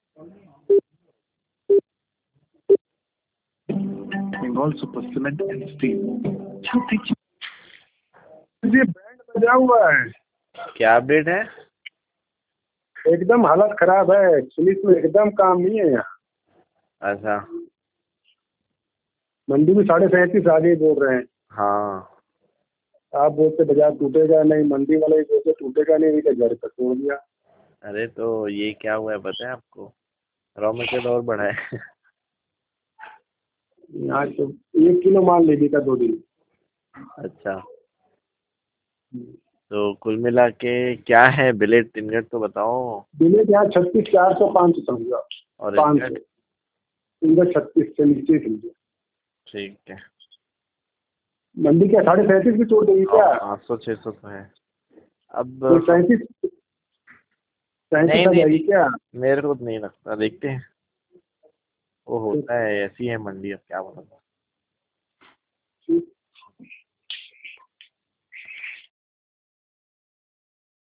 Bengal Super Cement and Steel। ये band बजा हुआ है, क्या अपडेट है? एकदम हालत खराब है, पुलिस में एकदम काम नहीं है यहाँ। अच्छा। मंडी में 37.5 आगे बोल रहे हैं। हाँ। आप बोलते बाजार टूटेगा नहीं, मंडी वाले ही बोलते टूटेगा नहीं, नहीं तो घर पर छोड़ दिया। अरे तो ये क्या हुआ है पता है आपको? रॉ मटेरियल और बढ़ा है। यहाँ तो 1 किलो माल ले बिका 2 दिन। अच्छा, तो कुल मिला के क्या है बिलेट इनगट तो बताओ। बिलेट यहाँ 36,400 500 समझो। और 500 इनगट? इनका 36 से नीचे समझो। ठीक है। मंडी क्या 37.5 भी तोड़ देगी क्या? 500-600 तो है अब। तो 37 नहीं आ नहीं जाएगी नहीं, क्या? मेरे को तो नहीं लगता, देखते हैं। वो होता है, ऐसी है मंडी, अब क्या बताऊँ। ठीक।